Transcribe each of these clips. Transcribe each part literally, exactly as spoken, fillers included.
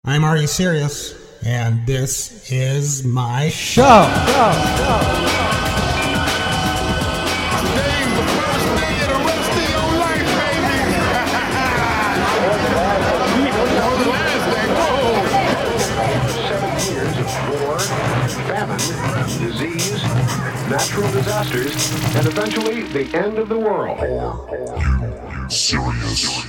I'm Are You Serious? And this is my show. Show, show. Today's the first day of the rest of your life, baby. Or the last day. Seven years of war, famine, disease, natural disasters, and eventually the end of the world. Are you serious?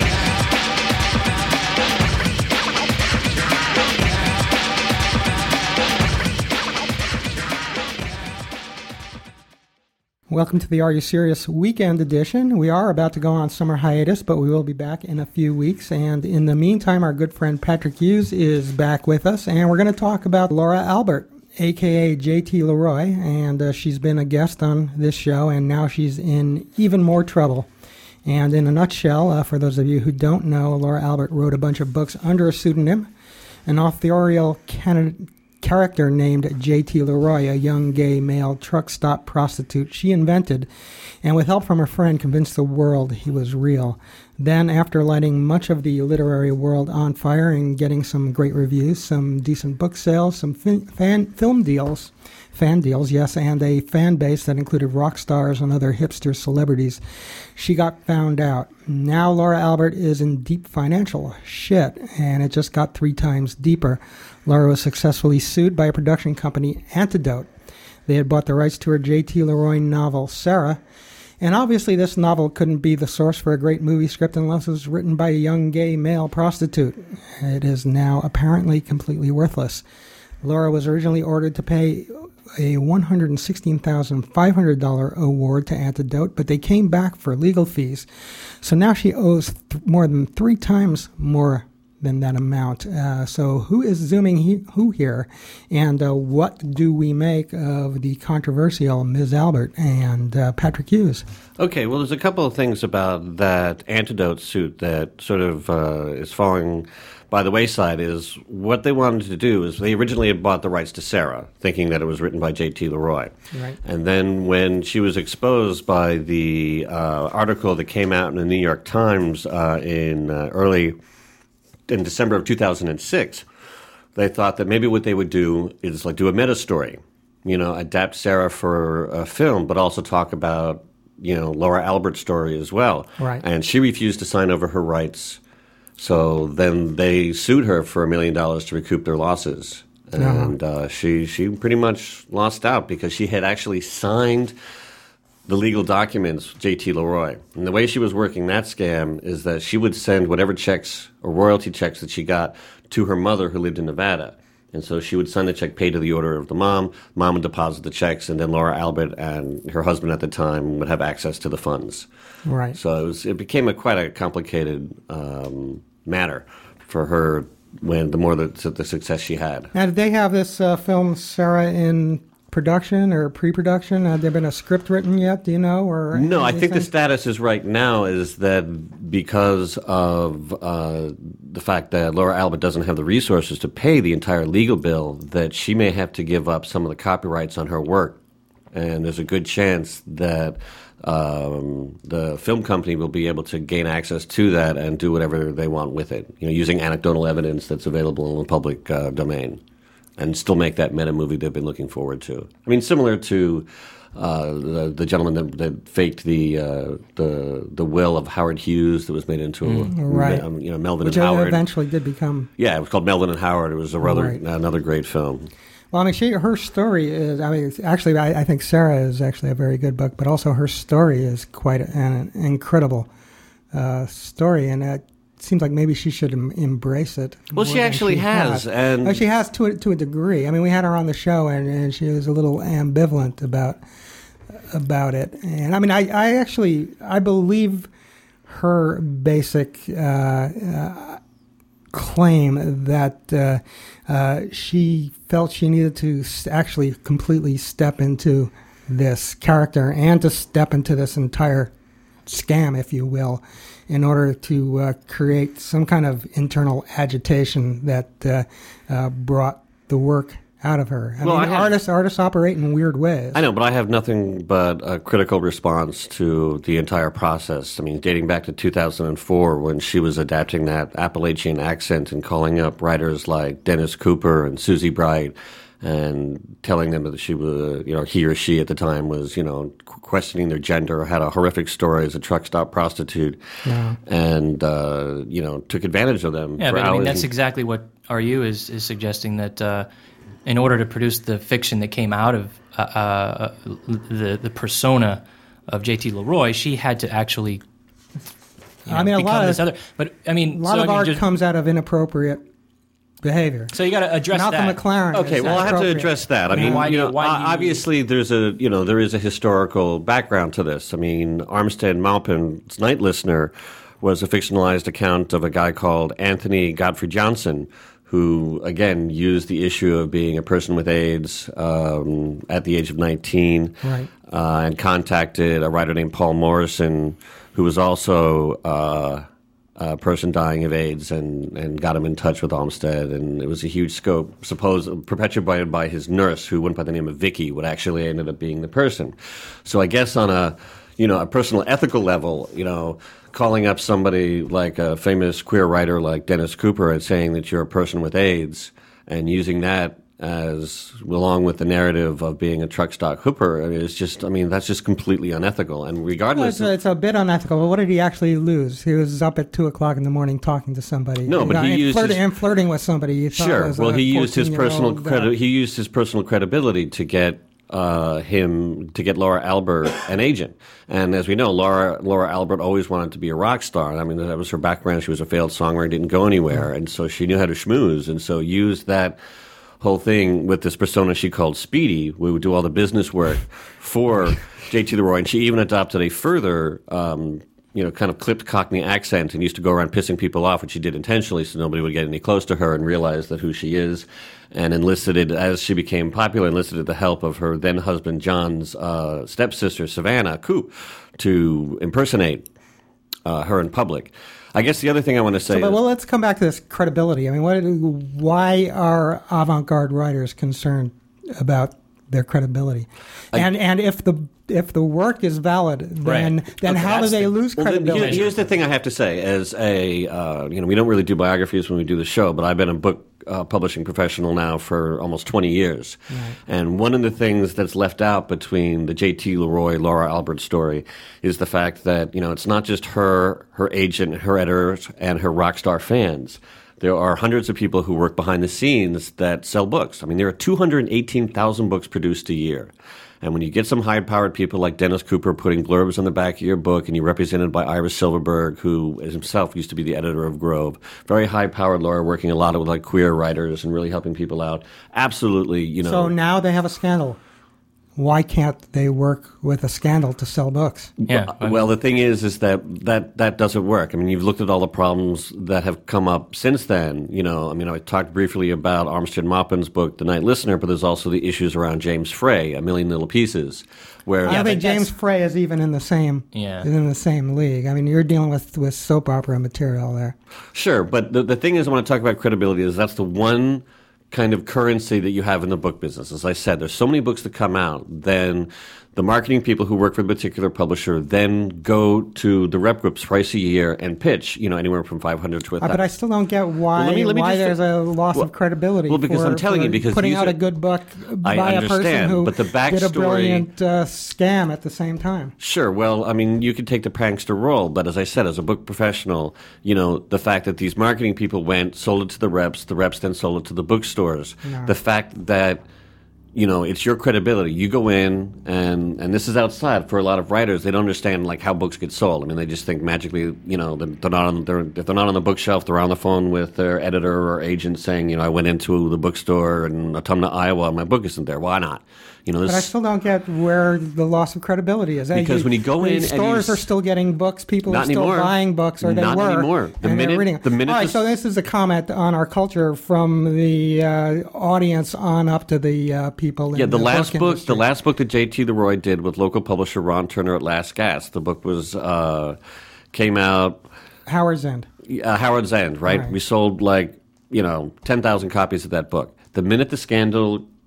Welcome to the Are You Serious Weekend Edition. We are about to go on summer hiatus, but we will be back in a few weeks. And in the meantime, our good friend Patrick Hughes is back with us, and we're going to talk about Laura Albert, a k a. J T Leroy. And uh, she's been a guest on this show, and now she's in even more trouble. And in a nutshell, uh, for those of you who don't know, Laura Albert wrote a bunch of books under a pseudonym, an authorial candidate character named J T Leroy, a young gay male truck stop prostitute she invented, and with help from her friend convinced the world he was real. Then, after lighting much of the literary world on fire and getting some great reviews, some decent book sales, some fin- fan film deals, fan deals, yes, and a fan base that included rock stars and other hipster celebrities, she got found out. Now Laura Albert is in deep financial shit, and it just got three times deeper. Laura was successfully sued by a production company, Antidote. They had bought the rights to her J T Leroy novel, Sarah, and obviously this novel couldn't be the source for a great movie script unless it was written by a young gay male prostitute. It is now apparently completely worthless. Laura was originally ordered to pay a one hundred sixteen thousand five hundred dollars award to Antidote, but they came back for legal fees. So now she owes th- more than three times more than that amount. Uh, so who is zooming he- who here? And uh, what do we make of the controversial Miz Albert and uh, Patrick Hughes? Okay, well, there's a couple of things about that Antidote suit that sort of uh, is falling by the wayside. Is what they wanted to do is they originally had bought the rights to Sarah, thinking that it was written by J T Leroy. Right. And then when she was exposed by the uh, article that came out in the New York Times uh, in uh, early in December of two thousand six, they thought that maybe what they would do is like do a meta story, you know, adapt Sarah for a film, but also talk about, you know, Laura Albert's story as well. Right. And she refused to sign over her rights. So then they sued her for a million dollars to recoup their losses. And uh, she, she pretty much lost out because she had actually signed the legal documents, J T Leroy. And the way she was working that scam is that she would send whatever checks or royalty checks that she got to her mother who lived in Nevada. And so she would send the check paid to the order of the mom. Mom would deposit the checks, and then Laura Albert and her husband at the time would have access to the funds. Right. So it, was, it became a quite a complicated um, matter for her when the more the, the success she had. Now, did they have this uh, film, Sarah, in production or pre-production? Had there been a script written yet, do you know? Or no, I anything? think the status is right now is that because of uh, the fact that Laura Albert doesn't have the resources to pay the entire legal bill, that she may have to give up some of the copyrights on her work. And there's a good chance that um, the film company will be able to gain access to that and do whatever they want with it, you know, using anecdotal evidence that's available in the public uh, domain, and still make that meta movie they've been looking forward to. I mean, similar to uh, the, the gentleman that, that faked the uh, the the will of Howard Hughes that was made into Mm, a, right. um, you know, Melvin Which and Howard. eventually did become... Yeah, it was called Melvin and Howard. It was a rather, Right. another great film. Well, I mean, she, her story is, I mean, it's actually, I, I think Sarah is actually a very good book, but also her story is quite an, an incredible uh, story, and it seems like maybe she should em- embrace it. Well, more she than actually she has, and- Oh, she has to a, to a degree. I mean, we had her on the show, and, and she was a little ambivalent about about it. And I mean, I, I actually, I believe her basic uh, uh, claim that uh, uh, she felt she needed to s- actually completely step into this character and to step into this entire scam, if you will, in order to uh, create some kind of internal agitation that uh, uh, brought the work out of her. I Well, mean, I have- artists artists operate in weird ways. I know, but I have nothing but a critical response to the entire process. I mean, dating back to two thousand four when she was adapting that Appalachian accent and calling up writers like Dennis Cooper and Susie Bright and telling them that she was, you know, he or she at the time was, you know, questioning their gender, had a horrific story as a truck stop prostitute, Yeah. and, uh, you know, took advantage of them Yeah, for but I mean, hours that's and- exactly what R U is, is suggesting, that uh, in order to produce the fiction that came out of uh, uh, the, the persona of J T Leroy, she had to actually you know, I mean, a become lot this of- other. But, I mean, A lot so, of I mean, art just- comes out of inappropriate behavior. So you got to address Malcolm that. McLaren. Okay, is well, I have to appropriate. address that. I I mean, mean, why do you you- know, why do you- obviously there's a you know there is a historical background to this. I mean, Armstead Maupin's Night Listener was a fictionalized account of a guy called Anthony Godfrey Johnson, who again used the issue of being a person with AIDS um, at the age of nineteen, Right. uh, and contacted a writer named Paul Morrison, who was also uh, a person dying of AIDS, and, and got him in touch with Olmsted, and it was a huge scope, supposed perpetuated by his nurse, who went by the name of Vicky, what actually ended up being the person. So I guess on a you know a personal ethical level, you know, calling up somebody like a famous queer writer like Dennis Cooper and saying that you're a person with AIDS, and using that as along with the narrative of being a truck stop hooper, I mean, it's just, I mean, that's just completely unethical. And Well, regardless, it's, a, it's a bit unethical, but what did he actually lose? He was up at two o'clock in the morning talking to somebody. No, but he and used flirting, his- and flirting with somebody. He thought sure. was Well, a he used his personal fourteen-year-old, credi- uh, he used his personal credibility to get uh, him to get Laura Albert an agent. And as we know, Laura Laura Albert always wanted to be a rock star. I mean, that was her background. She was a failed songwriter, didn't go anywhere, and so she knew how to schmooze, and so used that whole thing with this persona she called Speedy, who would do all the business work for J T Leroy, and she even adopted a further, um, you know, kind of clipped Cockney accent and used to go around pissing people off, which she did intentionally so nobody would get any close to her and realize that who she is, and enlisted, as she became popular, enlisted the help of her then husband John's uh, stepsister, Savannah Coop, to impersonate uh, her in public. I guess the other thing I want to say So, but, is, well, let's come back to this credibility. I mean, what, why are avant-garde writers concerned about their credibility? And and if the if the work is valid, then Right. then Okay, how do that's they the- lose Well, then, credibility? here- here's the thing I have to say. As a, uh, you know, we don't really do biographies when we do the show, but I've been a book uh, publishing professional now for almost twenty years. And one of the things that's left out between the J T Leroy, Laura Albert story is the fact that, you know, it's not just her, her agent, her editors, and her rock star fans. There are hundreds of people who work behind the scenes that sell books. I mean, there are two hundred eighteen thousand books produced a year. And when you get some high-powered people like Dennis Cooper putting blurbs on the back of your book, and you're represented by Ira Silverberg, who himself used to be the editor of Grove, very high-powered lawyer working a lot with like queer writers and really helping people out. Absolutely, you know. So now they have a scandal. Why can't they work with a scandal to sell books? Yeah. Uh, Well, the thing is, is that, that that doesn't work. I mean, you've looked at all the problems that have come up since then. You know, I mean, I talked briefly about Armstead Maupin's book, The Night Listener, but there's also the issues around James Frey, A Million Little Pieces, where I don't think but that's- James Frey is even in the same Yeah. is in the same league. I mean, you're dealing with, with soap opera material there. Sure, but the, the thing is, when I talk about credibility, is that's the one kind of currency that you have in the book business. As I said, there's so many books that come out, then the marketing people who work for a particular publisher then go to the rep groups twice a year and pitch, you know, anywhere from five hundred to a Uh, thousand. but I still don't get why Well, let me- let me why just- there's a loss well- of credibility. well, because for- I'm telling for you, because putting these out are- a good book I by a person understand, who but the did a backstory- brilliant uh, scam at the same time. Sure. Well, I mean, you could take the prankster role, but as I said, as a book professional, you know, the fact that these marketing people went, sold it to the reps, the reps then sold it to the bookstores. No. The fact that, you know, it's your credibility. You go in, and and this is outside for a lot of writers. They don't understand like how books get sold. I mean, they just think magically, you know, they're they're not on they're if they're not on the bookshelf, they're on the phone with their editor or agent saying, you know, I went into the bookstore in Autumna, Iowa, and my book isn't there. Why not? You know, this, But I still don't get where the loss of credibility is. Because when you go the in and stores you are s- still getting books. People Not are still anymore. buying books, or they Not were. anymore. The and they're minute- reading. the minute All right, the- so this is a comment on our culture from the uh, audience on up to the uh, people. Yeah, in the, the last book book, industry. the last book that J T Leroy did with local publisher Ron Turner at Last Gasp. The book was uh, came out Howard's End. uh, Howard's End, right? Right. We sold like you know ten thousand copies of that book. The minute the scandal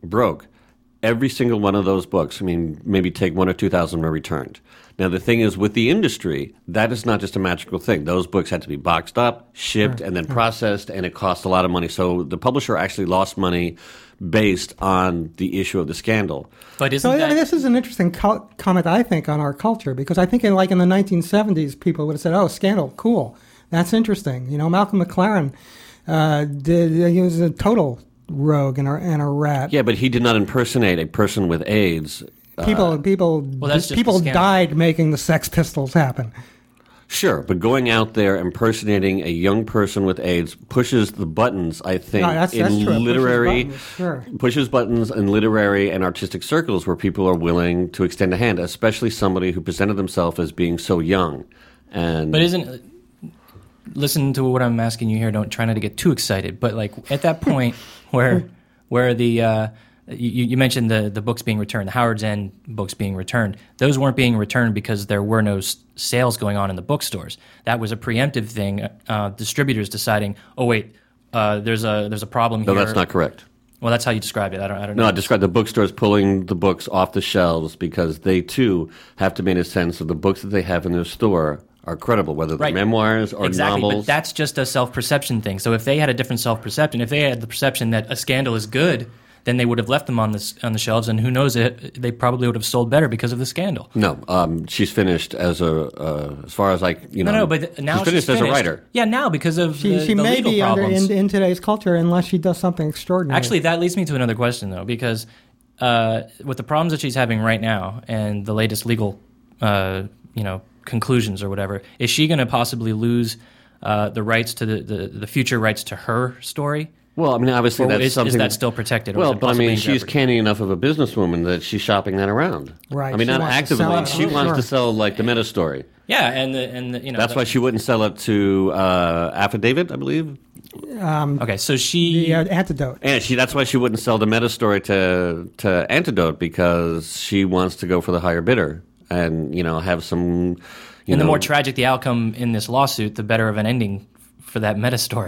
broke. Every single one of those books, I mean, maybe take one or two thousand were returned. Now, the thing is, with the industry, that is not just a magical thing. Those books had to be boxed up, shipped, Right. and then processed, and it cost a lot of money. So the publisher actually lost money based on the issue of the scandal. But isn't So that this is an interesting co- comment, I think, on our culture, because I think in like in the nineteen seventies, people would have said, "Oh, scandal, cool, that's interesting." You know, Malcolm McLaren uh, did. He was a total rogue and a, and a rat. Yeah, but he did not impersonate a person with AIDS. People, people, that's just people the scandal. died making the Sex Pistols happen. Sure, but going out there impersonating a young person with AIDS pushes the buttons, I think, No, that's- in that's true. It pushes literary buttons, sure. pushes buttons in literary and artistic circles where people are willing to extend a hand, especially somebody who presented themselves as being so young. And But isn't listen to what I'm asking you here. Don't try not to get too excited. But like at that point where where the uh, you, you mentioned the the books being returned, the Howard's End books being returned. Those weren't being returned because there were no s- sales going on in the bookstores. That was a preemptive thing. Uh, distributors deciding, oh wait, uh, there's a there's a problem no, here. that's not correct. Well, that's how you described it. I don't. I don't No, know. I described the bookstores pulling the books off the shelves because they too have to make a sense of the books that they have in their store are credible, whether they're Right. memoirs or exactly, novels. but that's just a self-perception thing. So if they had a different self-perception, if they had the perception that a scandal is good, then they would have left them on the on the shelves, and who knows, it they probably would have sold better because of the scandal. No, um, she's finished as a, uh, as far as I, you know. No, no, but now she's finished as a writer. Yeah, now because of She, the, she the may legal be under problems. in, in today's culture unless she does something extraordinary. Actually, that leads me to another question, though, because uh, with the problems that she's having right now and the latest legal, uh, you know, conclusions or whatever, is she going to possibly lose uh, the rights to the, the the future rights to her story? Well, I mean, obviously Or that's is, something. is that still protected? Or Well, is it but I possibly mean, in she's jeopardy? canny enough of a businesswoman that she's shopping that around. Right, I mean, she not wants to actively. sell it. She Oh, wants sure. to sell like the meta story. Yeah, and the, and the, you know That's the- why she wouldn't sell it to uh, Affidavit, I believe. Okay, so she the uh, antidote. And she that's why she wouldn't sell the meta story to to Antidote because she wants to go for the higher bidder and you know have some. You and the know, more tragic the outcome in this lawsuit, the better of an ending for that meta story.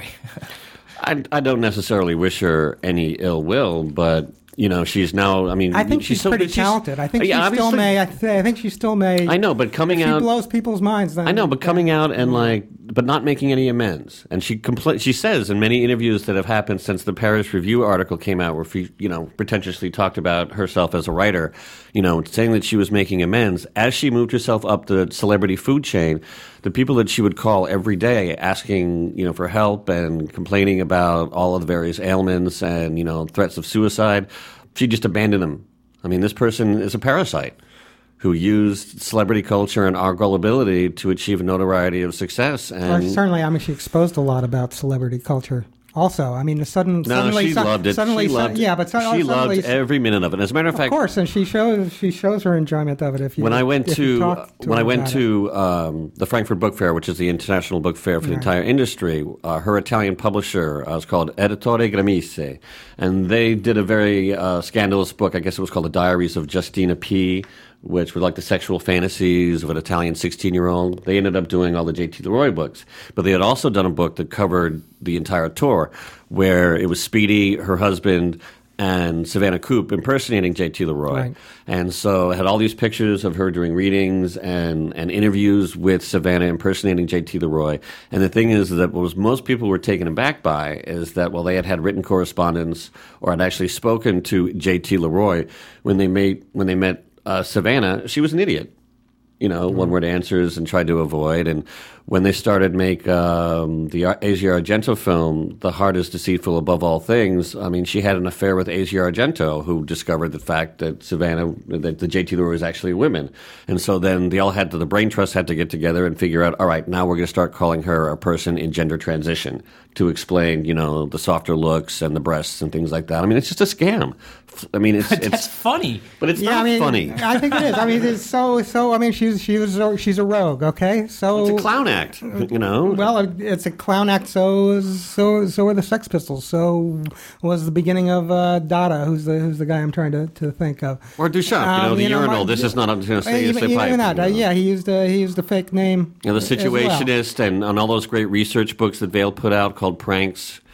I, I don't necessarily wish her any ill will, but you know she's now. I mean, I think she's, so pretty she's- talented. I think yeah, she still obviously- may. I, th- I think she still may. I know, but coming if she out, blows people's minds. Then I know, but coming out and like, but not making any amends. And she compl- She says in many interviews that have happened since the Paris Review article came out, where she, you know, pretentiously talked about herself as a writer, you know, saying that she was making amends as she moved herself up the celebrity food chain. The people that she would call every day, asking, you know, for help and complaining about all of the various ailments and you know threats of suicide, she just abandoned them. I mean, this person is a parasite who used celebrity culture and our gullibility to achieve notoriety of success. Or And certainly, I mean, she exposed a lot about celebrity culture. Also, I mean, the sudden no, suddenly, she su- loved it. Suddenly, she su- loved, yeah, but su- she suddenly, loved every minute of it. As a matter of, of fact, course, and she shows she shows her enjoyment of it. If you when I went if you to, talk to when her I went about it. to um, the Frankfurt Book Fair, which is the international book fair for the entire industry, uh, her Italian publisher uh, was called Editore Gramise, and they did a very uh, scandalous book. I guess it was called The Diaries of Justina P., which were like the sexual fantasies of an Italian sixteen-year-old. They ended up doing all the J T Leroy books. But they had also done a book that covered the entire tour, where it was Speedy, her husband, and Savannah Coop impersonating J T Leroy. Right. And so it had all these pictures of her doing readings and, and interviews with Savannah impersonating J T Leroy. And the thing is that what was most people were taken aback by is that, well, they had had written correspondence or had actually spoken to J T Leroy when they made when they met Uh, Savannah, she was an idiot, you know, Mm-hmm. one-word answers and tried to avoid. And when they started make um, the Ar- Asia Argento film, The Heart is Deceitful Above All Things, I mean, she had an affair with Asia Argento, who discovered the fact that Savannah, that the J T Leroy was actually a woman. And so then they all had to, the brain trust had to get together and figure out, all right, now we're going to start calling her a person in gender transition to explain, you know, the softer looks and the breasts and things like that. I mean, it's just a scam. I mean, it's, That's it's funny. but it's yeah, not I mean, funny. I think it is. I mean, it's so so. I mean, she's she was a- she's a rogue. Okay, so It's a clown act, you know. Well, it's a clown act. So is, so so are the Sex Pistols. So was the beginning of uh, Dada, who's the who's the guy I'm trying to, to think of. Or Duchamp, you know, Um, the you know, urinal. my- this is not, I'm going to say, even, it's a pipe. even that, you uh, know. yeah, he used a, he used a fake name. You know, the as well. Situationist and, and all those great research books that Vail put out called Pranks.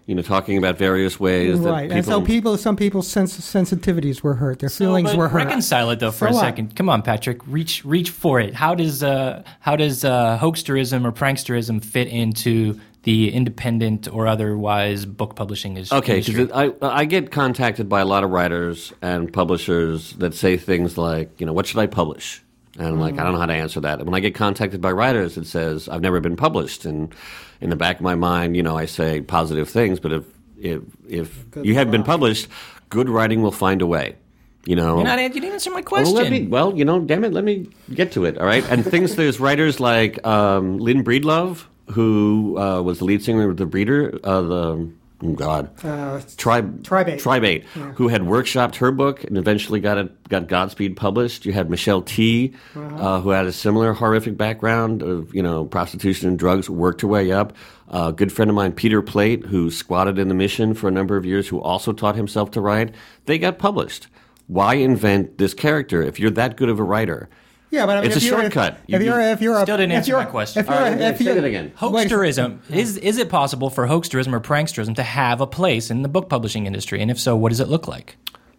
you know, talking about various ways that Right, people... and so people, some people's sens- sensitivities were hurt. Their feelings so, were hurt. Reconcile it though for So a what? second. Come on, Patrick, reach reach for it. How does uh, how does uh, hoaxterism or pranksterism fit into the independent or otherwise book publishing is- Okay, industry? because I I get contacted by a lot of writers and publishers that say things like, you know, what should I publish? And I'm like, I don't know how to answer that. And when I get contacted by writers, it says, I've never been published. And in the back of my mind, you know, I say positive things, but if if if you haven't been published, good writing will find a way. You know, You're not, you didn't answer my well, question. let me, well, you know, damn it, let me get to it. All right, and things. There's writers like um, Lynn Breedlove, who uh, was the lead singer of the Breeder, uh, the oh God, Uh, Tribe, Tribate. Tribate, who had workshopped her book and eventually got it, got Godspeed published. You had Michelle T, uh, who had a similar horrific background of, you know, prostitution and drugs, worked her way up. Uh, a good friend of mine, Peter Plate, who squatted in the Mission for a number of years, who also taught himself to write. They got published. Why invent this character if you're that good of a writer? Yeah, but I mean, It's if a you're, shortcut. If, You- if you're, if you're a, Still didn't if answer you're, my question. If you're, All right, if say you're, that again. Hoaxterism, is is it possible for hoaxterism or pranksterism to have a place in the book publishing industry? And if so, what does it look like?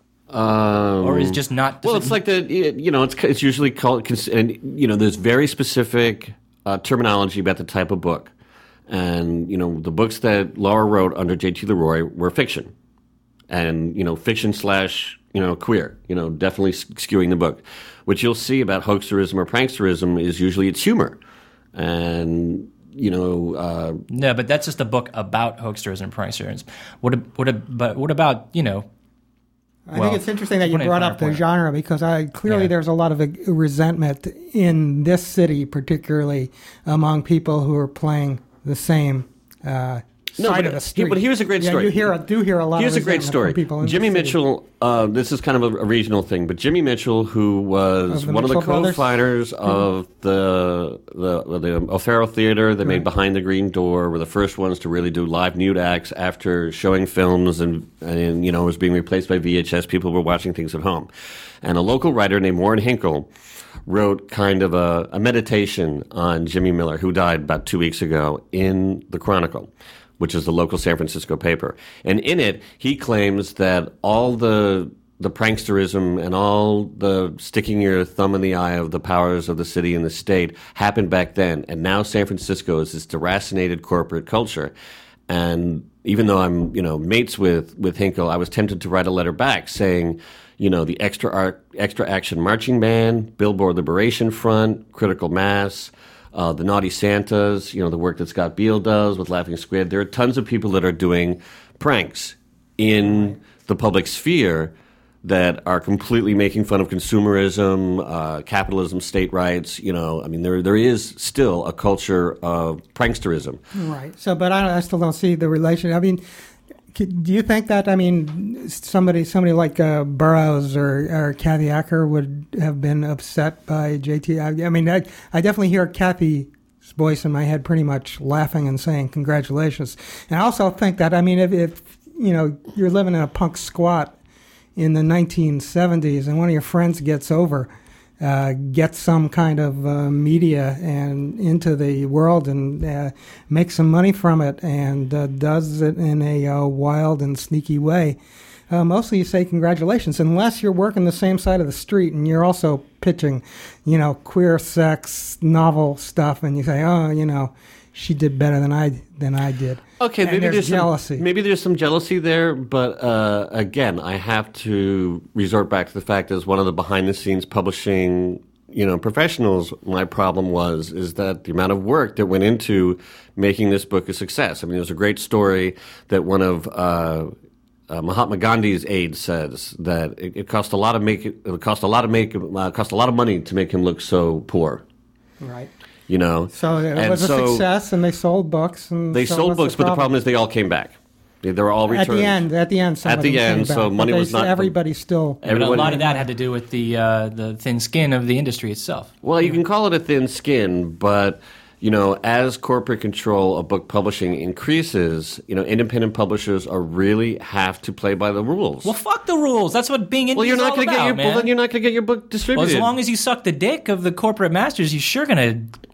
Um, Or is it just not... Well, does it's it- like the you know it's it's usually called and you know there's very specific uh, terminology about the type of book, and you know the books that Laura wrote under J T Leroy were fiction, and you know fiction slash you know queer, you know definitely skewing the book. What you'll see about hoaxterism or pranksterism is usually it's humor, and you know. Uh, No, but that's just a book about hoaxterism and pranksterism. What, a- what, a- but what about, you know... I well, think it's interesting that you put it in brought finer up the point. genre because I clearly Yeah. there's a lot of uh, resentment in this city, particularly among people who are playing the same uh, No, side but, of the street. but here's a great Yeah, story. you hear, do hear a lot. Here's of a great resentment story. from people in the Jimmy city. Mitchell. Uh, this is kind of a, a regional thing, but Jimmy Mitchell, who was Of the one of the Mitchell brothers? co-founders of the the the O'Farrell Theater that made Behind the Green Door, were the first ones to really do live nude acts after showing films, and and you know it was being replaced by V H S. People were watching things at home, and a local writer named Warren Hinkle wrote kind of a, a meditation on Jimmy Miller, who died about two weeks ago, in the Chronicle, which is the local San Francisco paper. And in it, he claims that all the the pranksterism and all the sticking your thumb in the eye of the powers of the city and the state happened back then. And now San Francisco is this deracinated corporate culture. And even though I'm, you know, mates with, with Hinkle, I was tempted to write a letter back saying, you know, the Extra Art, Extra Action Marching Band, Billboard Liberation Front, Critical Mass, Uh, the Naughty Santas, you know, the work that Scott Beale does with Laughing Squid. There are tons of people that are doing pranks in the public sphere that are completely making fun of consumerism, uh, capitalism, state rights. You know, I mean, there there is still a culture of pranksterism. Right. So, but I, I still don't see the relation. I mean, c- do you think that, I mean, somebody somebody like uh, Burroughs or, or Kathy Acker would have been upset by J T? I, I mean, I, I definitely hear Kathy's voice in my head pretty much laughing and saying congratulations. And I also think that, I mean, if, if you know, you're living in a punk squat in the nineteen seventies and one of your friends gets over, uh, gets some kind of uh, media and into the world and uh, makes some money from it and uh, does it in a uh, wild and sneaky way, uh, mostly you say congratulations, unless you're working the same side of the street and you're also pitching, you know, queer sex novel stuff, and you say, oh, you know, she did better than I than I did. Okay, and maybe there's, there's jealousy. Some, maybe there's some jealousy there, but uh, again, I have to resort back to the fact as one of the behind-the-scenes publishing, you know, professionals. My problem was is that the amount of work that went into making this book a success. I mean, there's a great story that one of uh, uh, Mahatma Gandhi's aides says that it, it cost a lot of make it cost a lot of make uh, cost a lot of money to make him look so poor. Right. You know, So it And was a so- success, and they sold books. And They so sold what's books, but the problem is they all came back. They, they were all at returned. the end. At the end, some At of the them came end, so back, but money they was s- not- Everybody still. But a Everyone- lot of that had to do with the uh, the thin skin of the industry itself. Well, you can call it a thin skin, but you know, as corporate control of book publishing increases, you know, independent publishers are really have to play by the rules. Well, fuck the rules. That's what being indie Well, you're is not all going to about, get your man. well, then you're not going to get your book Well, distributed. as long as you suck the dick of the corporate masters, you're sure gonna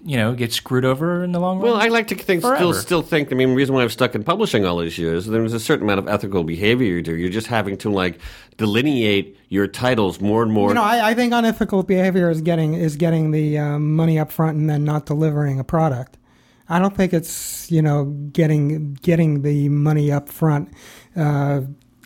you know, get screwed over in the long run. Well, I like to think, still, Forever. still think. I mean, the reason why I've stuck in publishing all these years, there's a certain amount of ethical behavior you do. You're just having to like delineate your titles more and more. You know, I, I think unethical behavior is getting is getting the um, money up front and then not delivering a product. I don't think it's, you know, getting getting the money up front uh,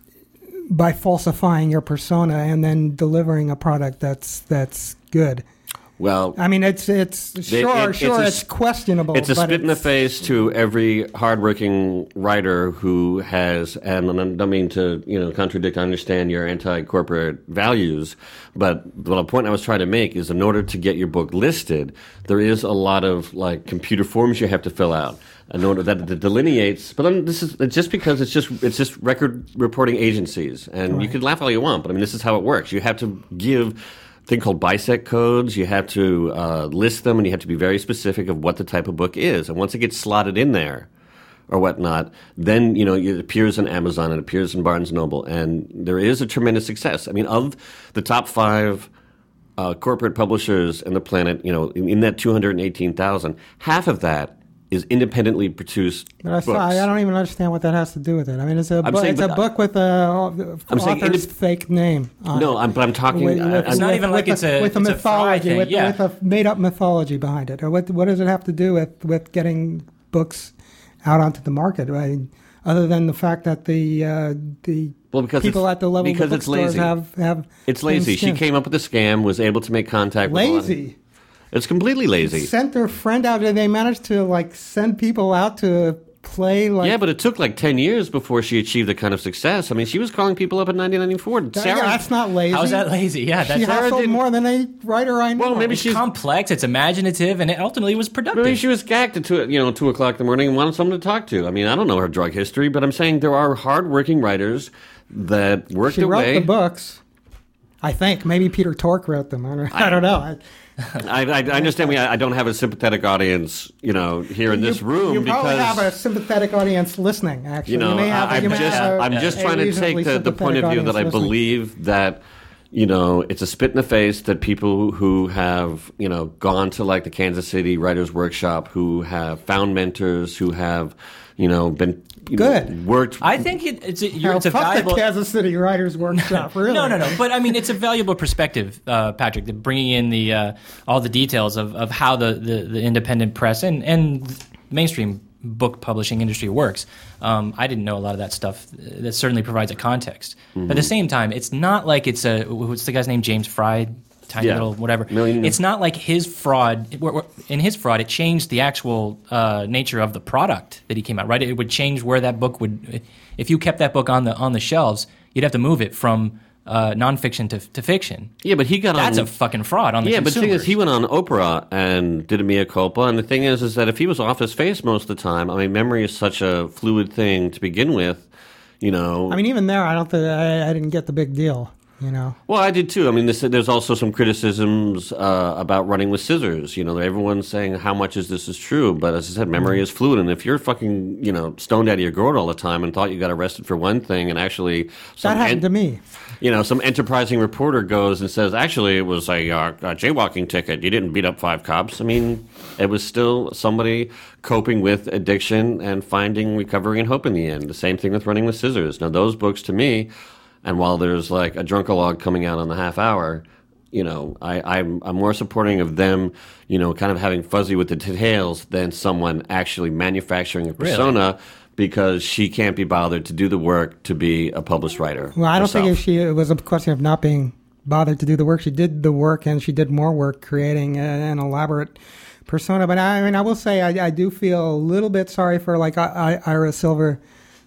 by falsifying your persona and then delivering a product that's that's good. Well, I mean, it's it's sure it- sure it's it's, a- questionable. It's a but spit in the it's- face to every hardworking writer who has, and I don't mean to, you know, contradict. I understand your anti-corporate values, but the point I was trying to make is, in order to get your book listed, there is a lot of like computer forms you have to fill out in order that, that delineates. But then this is it's just because it's just it's just record reporting agencies, and you can laugh all you want, but I mean, this is how it works. You have to give thing called BISEC codes. You have to uh, list them, and you have to be very specific of what the type of book is. And once it gets slotted in there or whatnot, then, you know, it appears on Amazon, it appears in Barnes and Noble, and there is a tremendous success. I mean, of the top five uh, corporate publishers in the planet, you know, in, in that two hundred eighteen thousand, half of that is independently produced But I, books. saw, I don't even understand what that has to do with it. I mean, it's a, I'm bu- saying, it's a but- book with a I'm saying author's indep- fake name on No, it. I'm, but I'm talking. With- I- with- I'm- It's not with- even with like it's a- with a it's a fry mythology, thing, with, yeah. with a made-up mythology behind it. Or what? What does it have to do with, with getting books out onto the market? I mean, other than the fact that the uh, the Well, because people it's- at the level of the because it's bookstores lazy. have have It's lazy. She thin skin. came up with a scam, was able to make contact with a lot of- lazy. It's completely lazy. Sent their friend out, and they managed to like send people out to play like. Yeah, but it took like ten years before she achieved the kind of success. I mean, she was calling people up at nineteen ninety-four. That- Sarah, yeah, that's not lazy. How's that lazy? Yeah, that's She hustled didn't- more than any writer I know. Well, maybe it's she's- complex, it's imaginative, and it ultimately was productive. maybe she was gagged at two, you know, two o'clock in the morning and wanted someone to talk to. I mean, I don't know her drug history, but I'm saying there are hardworking writers that work She their wrote way. the books. I think maybe Peter Tork wrote them. I don't, I don't know. I, I, I, I understand. We, I don't have a sympathetic audience, you know, here in this you, room you because probably have a sympathetic audience listening. Actually, you know, may have, I, you I'm may just, have a- I'm just a trying to reasonably take the, the point of sympathetic view that I audience listening. believe that, you know, it's a spit in the face that people who have, you know, gone to like the Kansas City Writers Workshop, who have found mentors, who have, you know, been you Good. know, worked. I think it, it's a, you're, Now, it's a fuck valuable. the Kansas City Writers Workshop. Really? No, no, no. But I mean, it's a valuable perspective, uh, Patrick, that bringing in the uh, all the details of, of how the, the, the independent press and, and mainstream book publishing industry works. Um, I didn't know a lot of that stuff. That certainly provides a context. Mm-hmm. But at the same time, it's not like it's a what's the guy's name? James Fry. Tiny Yeah. little whatever. Million- It's not like his fraud. In his fraud, it changed the actual uh, nature of the product that he came out. Right, it would change where that book would. If you kept that book on the on the shelves, you'd have to move it from uh, nonfiction to, to fiction. Yeah, but he got That's on. a fucking fraud on the yeah, but the thing is, consumers. he went on Oprah and did a mea culpa. And the thing is, is that if he was off his face most of the time, I mean, memory is such a fluid thing to begin with. You know, I mean, even there, I don't think I, I didn't get the big deal. You know. well, I did too. I mean, this, there's also some criticisms uh, about running with scissors. You know, everyone's saying how much is this is true, but as I said, memory is fluid. And if you're fucking, you know, stoned out of your gourd all the time and thought you got arrested for one thing, and actually some That happened en- to me. You know, some enterprising reporter goes and says, actually, it was a, uh, a jaywalking ticket. You didn't beat up five cops. I mean, it was still somebody coping with addiction and finding recovery and hope in the end. The same thing with running with scissors. Now, those books to me, and while there's like a drunkalog coming out on the half hour, you know, I, I'm, I'm more supporting of them, you know, kind of having fuzzy with the details than someone actually manufacturing a persona because she can't be bothered to do the work to be a published writer. Well, I don't think herself. if she, it was a question of not being bothered to do the work. She did the work, and she did more work creating a, an elaborate persona. But I, I mean, I will say I, I do feel a little bit sorry for like I, I, Ira Silverberg,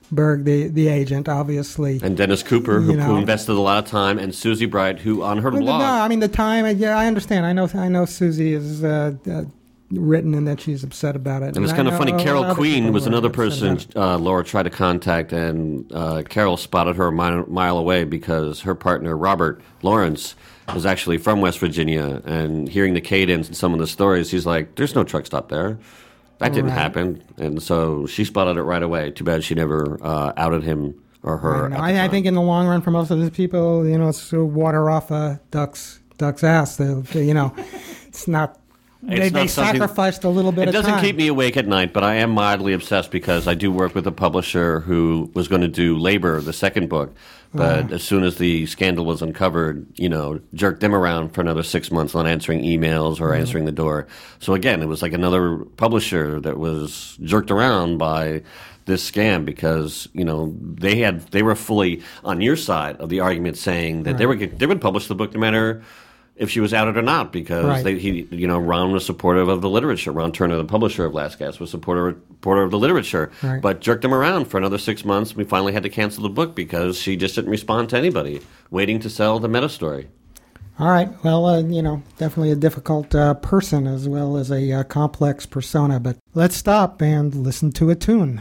the the agent, obviously. And Dennis Cooper, who, You know. who invested a lot of time, and Susie Bright, who on her Well, blog. No, I mean the time. Yeah, I understand. I know. I know Susie is uh, uh, written and that she's upset about it. and it's I kind of know funny. Carol other Queen people was were another upset person about it. uh, Laura tried to contact, and uh, Carol spotted her a mile, mile away because her partner, Robert Lawrence, was actually from West Virginia. And hearing the cadence and some of the stories, he's like, there's no truck stop there. That didn't Right. happen. And so she spotted it right away. Too bad she never uh, outed him or her. No, at the I, I time. think in the long run, for most of these people, you know, it's uh, water off a duck's duck's ass. They, they, you know, it's not they, they sacrificed a little bit it of time. It doesn't keep me awake at night, but I am mildly obsessed because I do work with a publisher who was going to do Labor, the second book. But uh, as soon as the scandal was uncovered, you know, jerked them around for another six months on answering emails or mm-hmm. answering the door. So again, it was like another publisher that was jerked around by this scam because, you know, they had they were fully on your side of the argument, saying that right. they were they would publish the book no matter if she was outed or not, because right. they, he, you know, Ron was supportive of the literature. Ron Turner, the publisher of Last Gasp, was supportive, supportive of the literature, right. but jerked him around for another six months. We finally had to cancel the book because she just didn't respond to anybody, waiting to sell the meta story. All right. Well, uh, you know, definitely a difficult uh, person as well as a uh, complex persona. But let's stop and listen to a tune.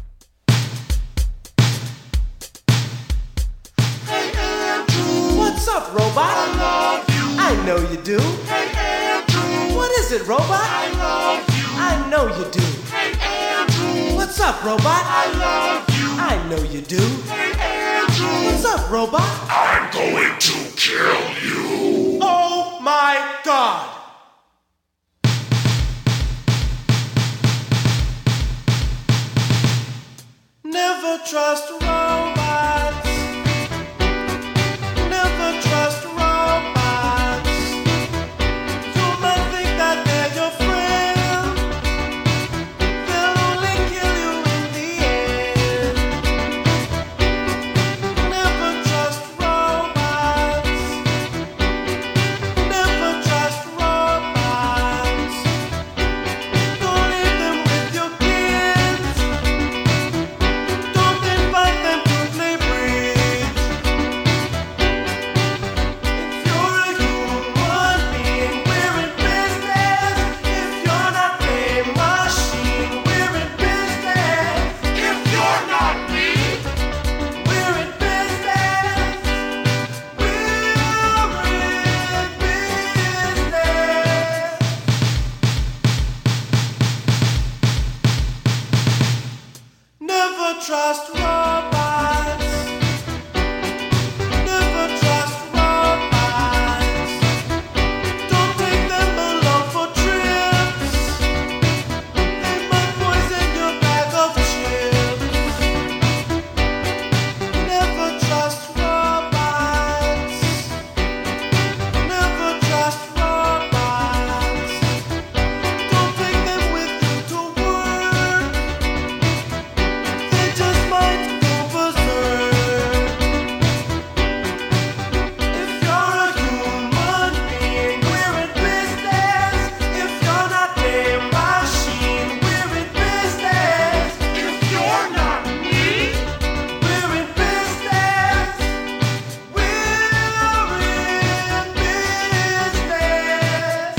Hey, Andrew. What's up, robot? I love you. I know you do. Hey, Andrew. What is it, robot? I love you. I know you do. Hey, Andrew. What's up, robot? I love you. I know you do. Hey, Andrew. What's up, robot? I'm going to kill you. Oh my God. Never trust robots. Never trust robots. Trust robots. Never trust robots. Don't take them along for trips. They might poison your bag of chips. Never trust robots. Never trust robots. Don't take them with you to work. They just might go berserk. If you're a human being, we're in business. If you're not a machine, we're in business. If you're not me, we're in business. We're in business.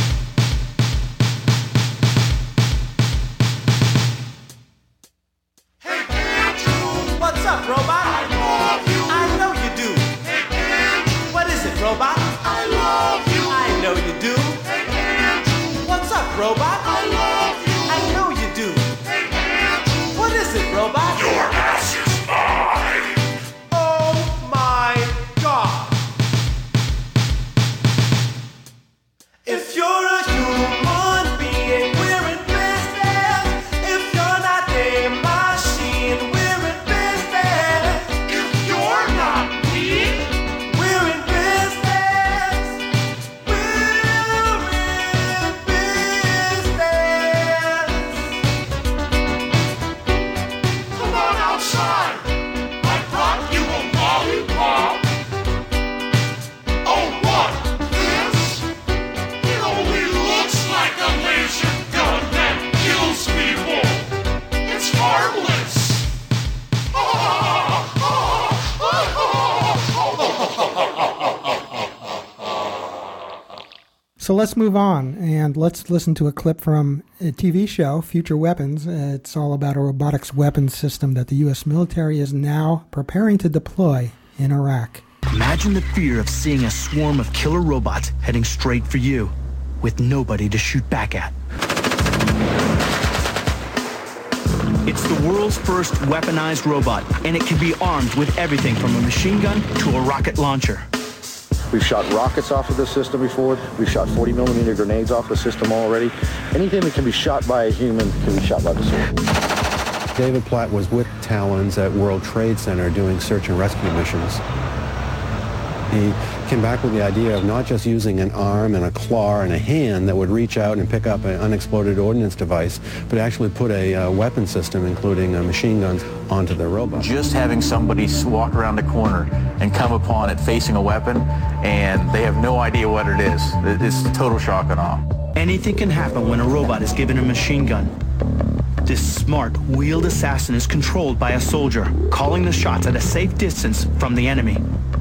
Hey, Andrew. What's up, robot? I love you. I know you do. Hey, Andrew. What is it, robot? I love you. I know you do. Hey, Andrew. What's up, robot? I love you. I know you do. Hey, Andrew. What is it, robot? Your ass is mine. Oh my God. If you're a human being, we're in business. If you're not a machine, we're in business. If you're not me, We're in business. We're in business. come on outside. I brought you a lollipop. Oh, what? This? It only looks like a laser gun that kills people. It's harmless. So let's move on and let's listen to a clip from a T V show, Future Weapons. Uh, It's all about a robotics weapons system that the U S military is now preparing to deploy in Iraq. Imagine the fear of seeing a swarm of killer robots heading straight for you, with nobody to shoot back at. It's the world's first weaponized robot, and it can be armed with everything from a machine gun to a rocket launcher. We've shot rockets off of the system before. We've shot forty millimeter grenades off the system already. Anything that can be shot by a human can be shot by the sword. David Platt was with Talons at World Trade Center doing search and rescue missions. He came back with the idea of not just using an arm and a claw and a hand that would reach out and pick up an unexploded ordnance device, but actually put a uh, weapon system, including uh, machine guns, onto the robot. Just having somebody walk around the corner and come upon it facing a weapon, and they have no idea what it is. It's total shock and awe. Anything can happen when a robot is given a machine gun. This smart, wheeled assassin is controlled by a soldier, calling the shots at a safe distance from the enemy.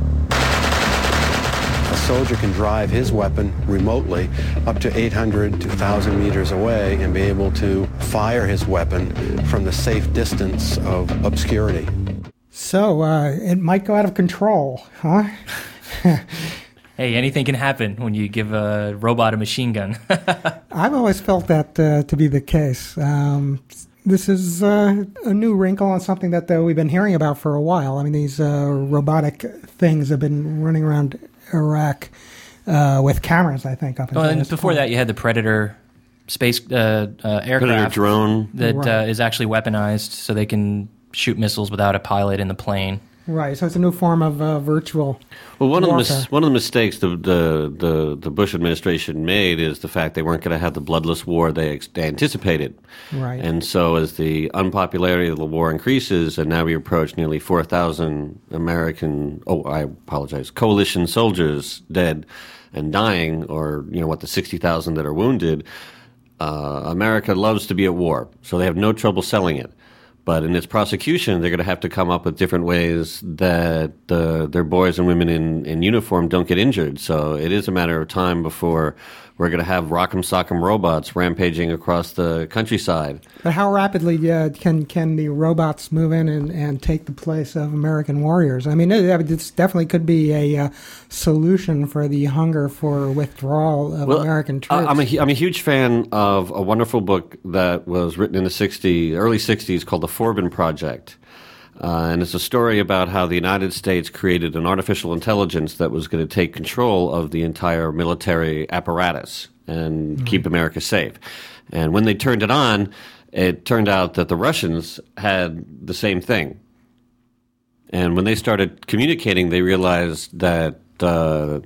A soldier can drive his weapon remotely up to eight hundred to one thousand meters away and be able to fire his weapon from the safe distance of obscurity. So, uh, it might go out of control, huh? Hey, anything can happen when you give a robot a machine gun. I've always felt that uh, to be the case. Um, this is uh, a new wrinkle on something that uh, we've been hearing about for a while. I mean, these uh, robotic things have been running around Iraq uh, with cameras, I think. Up until well, and this before point. that, you had the Predator space uh, uh, aircraft Predator drone that Right. uh, is actually weaponized, so they can shoot missiles without a pilot in the plane. Right, so it's a new form of uh, virtual Well, one of the warfare. mis- one of the mistakes the, the the the Bush administration made is the fact they weren't going to have the bloodless war they, ex- they anticipated. Right. And so, as the unpopularity of the war increases, and now we approach nearly four thousand American, oh, I apologize, coalition soldiers dead and dying, or you know what, the sixty thousand that are wounded. Uh, America loves to be at war, so they have no trouble selling it. But in its prosecution, they're going to have to come up with different ways that uh, their boys and women in, in uniform don't get injured. So it is a matter of time before we're going to have rock'em sock'em robots rampaging across the countryside. But how rapidly uh, can can the robots move in and, and take the place of American warriors? I mean, it, this definitely could be a uh, solution for the hunger for withdrawal of Well, American I- troops. I'm a, hu- I'm a huge fan of a wonderful book that was written in the sixties, early sixties called The Forbin Project. Uh, and it's a story about how the United States created an artificial intelligence that was going to take control of the entire military apparatus and keep America safe. And when they turned it on, it turned out that the Russians had the same thing. And when they started communicating, they realized that uh,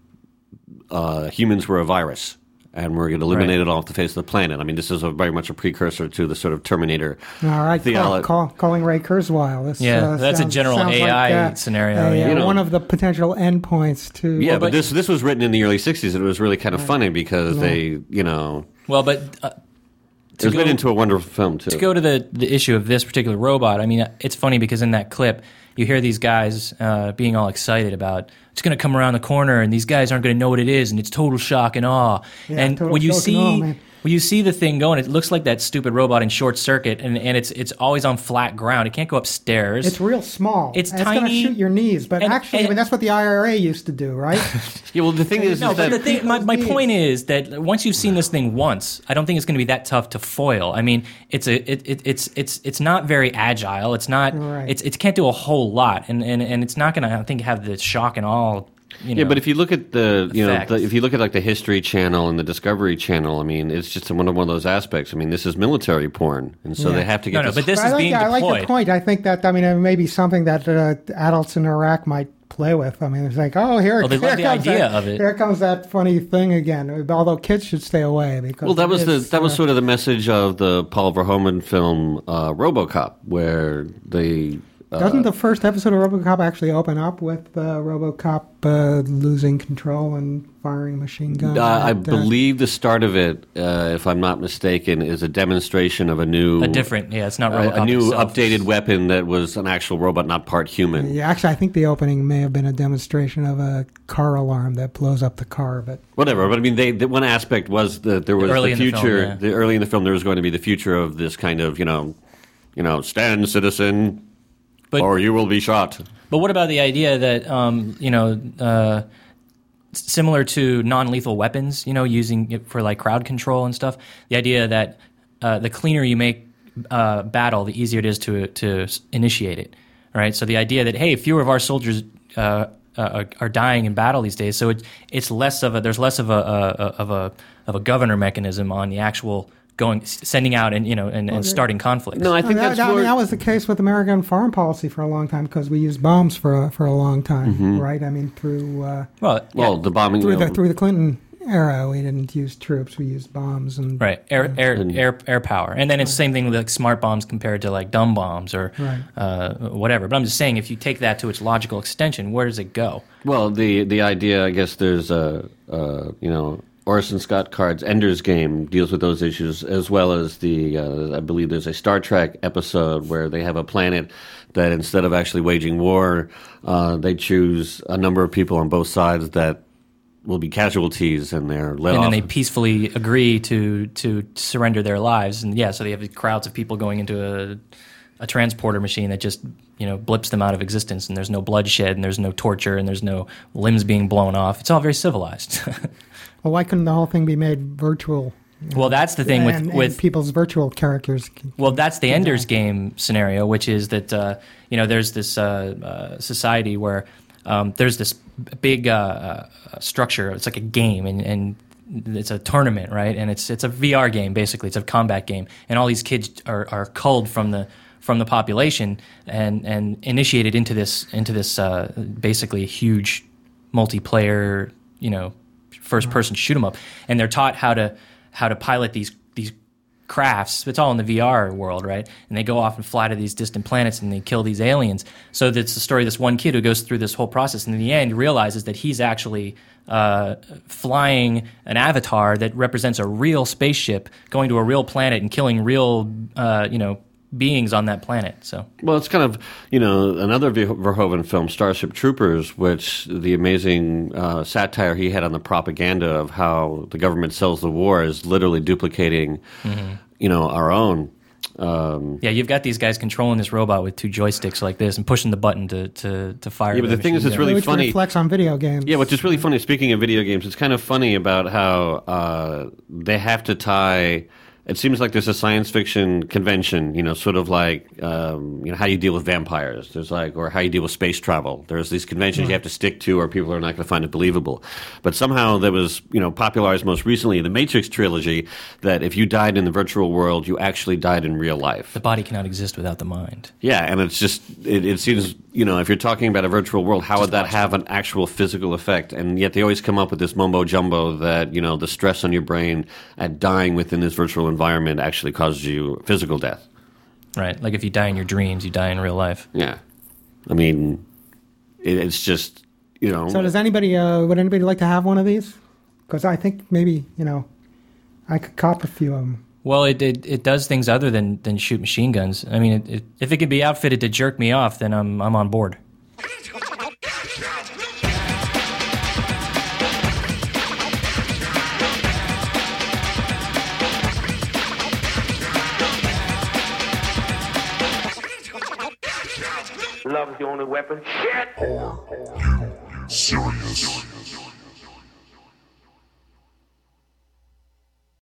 uh, humans were a virus. And we're going to eliminate Right. it off the face of the planet. I mean, this is a, very much a precursor to the sort of Terminator. All right, call, theolo- call, calling Ray Kurzweil. This, Yeah, uh, that's a sounds- general sounds A I like, uh, scenario, a, yeah. uh, You know. one of the potential endpoints to. Yeah, Well, but, but- this this was written in the early sixties, and it was really kind of funny because Yeah. they, you know, Well, but uh, it to was go, made into a wonderful film too. to go to the, the issue of this particular robot, I mean, it's funny because in that clip, you hear these guys uh, being all excited about it's going to come around the corner, and these guys aren't going to know what it is, and it's total shock and awe. Yeah, and total when you shock and see awe, man. when you see the thing going, it looks like that stupid robot in Short Circuit, and, and it's it's always on flat ground. It can't go upstairs. It's real small. It's and It's going to tiny, shoot your knees. But and- actually, I and- mean, that's what the I R A used to do, right? yeah, well, the thing is, No, is but that the thing, my, my Those point needs. is that once you've seen this thing once, I don't think it's going to be that tough to foil. I mean, it's a it, it, it's it's it's not very agile. It's not Right. it's it can't do a whole lot, and and, and it's not going to I think have the shock and all. You know, yeah, but if you look at the, you know, effect. the, if you look at like the History Channel and the Discovery Channel, I mean, it's just one of one of those aspects. I mean, this is military porn, and so Yeah. they have to get No, no, this. but this But I is like, being I like deployed. your point. I think that, I mean, it may be something that uh, adults in Iraq might play with. I mean, it's like, oh, here, Well, they here love the comes idea that, of it. Here comes that funny thing again. Although kids should stay away because Well, that was it the is, that was uh, sort of the message of the Paul Verhoeven film uh, RoboCop, where they. Uh, Doesn't the first episode of RoboCop actually open up with uh, RoboCop uh, losing control and firing machine guns? Uh, I at, uh, believe the start of it, uh, if I'm not mistaken, is a demonstration of a new, a different, yeah, it's not a, RoboCop a new itself. updated weapon that was an actual robot, not part human. Yeah, actually, I think the opening may have been a demonstration of a car alarm that blows up the car. But Whatever, but I mean, they the one aspect was that there was Early the in the film, future. yeah. the, early in the film, there was going to be the future of this kind of, you know, you know, stand, citizen, But- or you will be shot. But what about the idea that um, you know, uh, s- similar to non-lethal weapons, you know, using it for like crowd control and stuff? The idea that uh, the cleaner you make uh, battle, the easier it is to to s- initiate it. All right. So the idea that hey, fewer of our soldiers uh, uh, are, are dying in battle these days. So it, it's less of a there's less of a, a of a of a governor mechanism on the actual going sending out and you know and, and starting conflicts. No, I think that, that's that, more... I mean, that was the case with American foreign policy for a long time because we used bombs for a, for a long time, Mm-hmm. right? I mean, through uh, well, well, yeah. the bombing through you know, the through the Clinton era, we didn't use troops; we used bombs and right air air And- air air power, and then it's the same thing with like smart bombs compared to like dumb bombs or Right. uh, whatever. But I'm just saying, if you take that to its logical extension, where does it go? Well, the the idea, I guess, there's a, a you know Orson Scott Card's Ender's Game deals with those issues, as well as the uh, I believe there's a Star Trek episode where they have a planet that instead of actually waging war, uh, they choose a number of people on both sides that will be casualties, and they're let And off. then they peacefully agree to to surrender their lives, and yeah, so they have crowds of people going into a a transporter machine that just you know blips them out of existence, and there's no bloodshed, and there's no torture, and there's no limbs being blown off. It's all very civilized. Well, why couldn't the whole thing be made virtual? Well, that's the thing with and, with and people's virtual characters. Well, that's the Ender's Game scenario, which is that uh, you know there's this uh, uh, society where um, there's this big uh, uh, structure. It's like a game, and, and it's a tournament, right? And it's it's a V R game basically. It's a combat game, and all these kids are, are culled from the from the population and, and initiated into this into this uh, basically huge multiplayer, you know, first person shoot 'em up, and they're taught how to how to pilot these these crafts. It's all in the V R world, right? And they go off and fly to these distant planets and they kill these aliens. So that's the story of this one kid who goes through this whole process, and in the end realizes that he's actually uh, flying an avatar that represents a real spaceship going to a real planet and killing real, uh, you know, beings on that planet. So Well, it's kind of, you know, another Verhoeven film, Starship Troopers, which the amazing uh, satire he had on the propaganda of how the government sells the war is literally duplicating, mm-hmm. you know, our own. Um, yeah, you've got these guys controlling this robot with two joysticks like this and pushing the button to, to, to fire. Yeah, but the thing is, it's really Which funny. reflects on video games. Yeah, which is really funny. Speaking of video games, it's kind of funny about how uh, they have to tie. It seems like there's a science fiction convention, you know, sort of like, um, you know, how you deal with vampires. There's like, or how you deal with space travel. There's these conventions you have to stick to, or people are not going to find it believable. But somehow there was, you know, popularized most recently in the Matrix trilogy that if you died in the virtual world, you actually died in real life. The body cannot exist without the mind. Yeah, and it's just, it, it seems, you know, if you're talking about a virtual world, how would that have an actual physical effect? And yet they always come up with this mumbo jumbo that, you know, the stress on your brain at dying within this virtual environment actually causes you physical death. Right, like if you die in your dreams, you die in real life. Yeah. I mean, it, it's just, you know. So does anybody, uh, would anybody like to have one of these? Because I think maybe, you know, I could cop a few of them. Well, it, it it does things other than, than shoot machine guns. I mean, it, it, if it can be outfitted to jerk me off, then I'm I'm on board. Love is the only weapon. Shit! Are you serious?